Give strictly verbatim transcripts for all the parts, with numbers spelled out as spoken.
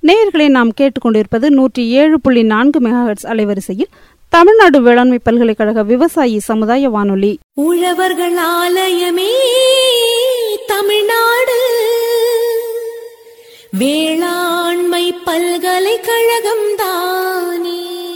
நேயர்களை நாம் கேட்டுக்கொண்டிருப்பது நூற்றி ஏழு புள்ளி நான்கு மெகாஹெர்ட்ஸ் அலைவரிசையில் தமிழ்நாடு வேளாண்மை பல்கலைக்கழக விவசாயி சமுதாய வானொலி. உழவர்கள் ஆலயமே தமிழ்நாடு வேளாண்மை பல்கலைக்கழகம் தானே.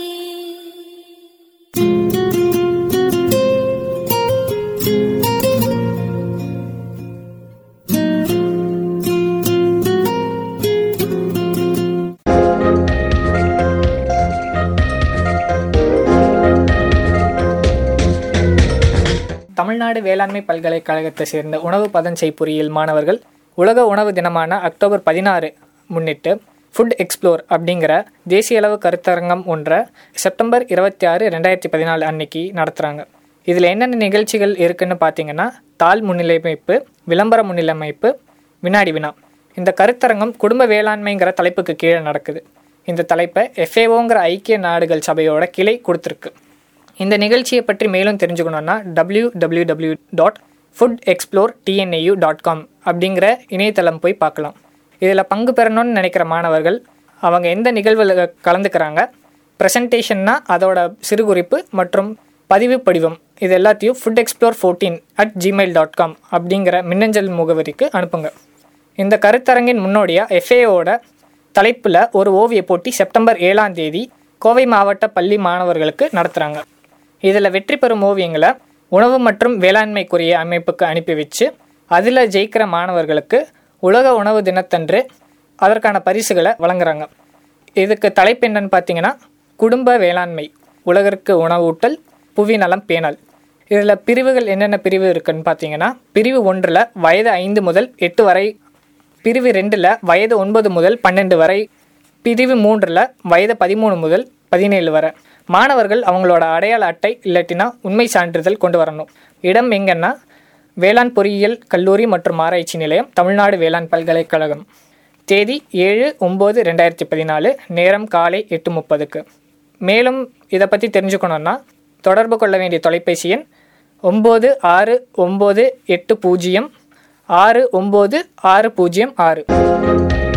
தமிழ்நாடு வேளாண்மை பல்கலைக்கழகத்தை சேர்ந்த உணவு பதஞ்செய் பொறியியல் மாணவர்கள் உலக உணவு தினமான அக்டோபர் பதினாறு முன்னிட்டு ஃபுட் எக்ஸ்ப்ளோர் அப்படிங்கிற தேசிய அளவு கருத்தரங்கம் ஒன்றை செப்டம்பர் இருபத்தி ஆறு ரெண்டாயிரத்தி பதினாலு அன்னைக்கு நடத்துகிறாங்க. இதில் என்னென்ன நிகழ்ச்சிகள் இருக்குதுன்னு பார்த்தீங்கன்னா, தாள் முன்னிலைமைப்பு, விளம்பர முன்னிலைமைப்பு, வினாடி வினா. இந்த கருத்தரங்கம் குடும்ப வேளாண்மைங்கிற தலைப்புக்கு கீழே நடக்குது. இந்த தலைப்பை எஃப்ஏஓங்கிற ஐக்கிய நாடுகள் சபையோட கிளை கொடுத்துருக்கு. இந்த நிகழ்ச்சியை பற்றி மேலும் தெரிஞ்சுக்கணுன்னா W W W dot food explore TNAU dot com அப்படிங்கிற இணையதளம் போய் பார்க்கலாம். இதில் பங்கு பெறணும்னு நினைக்கிற மாணவர்கள் அவங்க எந்த நிகழ்வில் கலந்துக்கிறாங்க, ப்ரெசன்டேஷன்னா அதோட சிறுகுறிப்பு மற்றும் பதிவு படிவம் இது எல்லாத்தையும் food explore fourteen at Gmail dot com அப்படிங்கிற மின்னஞ்சல் முகவரிக்கு அனுப்புங்க. இந்த கருத்தரங்கின் முன்னோடியாக எஃப்ஏஓட தலைப்பில் ஒரு ஓவிய போட்டி செப்டம்பர் ஏழாம் தேதி கோவை மாவட்ட பள்ளி மாணவர்களுக்கு நடத்துகிறாங்க. இதில் வெற்றி பெறும் ஓவியங்களை உணவு மற்றும் வேளாண்மைக்குரிய அமைப்புக்கு அனுப்பி வச்சு அதில் ஜெயிக்கிற மாணவர்களுக்கு உலக உணவு தினத்தன்று அதற்கான பரிசுகளை வழங்குறாங்க. இதுக்கு தலைப்பு என்னன்னு பார்த்தீங்கன்னா, குடும்ப வேளாண்மை, உலகிற்கு உணவூட்டல், புவி நலம் பேணல். இதில் பிரிவுகள் என்னென்ன பிரிவு இருக்குதுன்னு பார்த்தீங்கன்னா, பிரிவு ஒன்றில் வயது ஐந்து முதல் எட்டு வரை, பிரிவு ரெண்டில் வயது ஒன்பது முதல் பன்னெண்டு வரை, பிரிவு மூன்றில் வயது பதிமூணு முதல் பதினேழு வரை. மாணவர்கள் அவங்களோட அடையாள அட்டை இல்லாட்டினா உண்மை சான்றிதழ் கொண்டு வரணும். இடம் எங்கன்னா வேளாண் பொறியியல் கல்லூரி மற்றும் ஆராய்ச்சி நிலையம், தமிழ்நாடு வேளாண் பல்கலைக்கழகம். தேதி ஏழு ஒம்பது ரெண்டாயிரத்தி பதினாலு, நேரம் காலை எட்டு முப்பதுக்கு. மேலும் இதை பற்றி தெரிஞ்சுக்கணுன்னா தொடர்பு கொள்ள வேண்டிய தொலைபேசி எண் ஒம்பது ஆறு ஒம்பது எட்டு பூஜ்ஜியம் ஆறு ஒம்பது ஆறு பூஜ்ஜியம் ஆறு.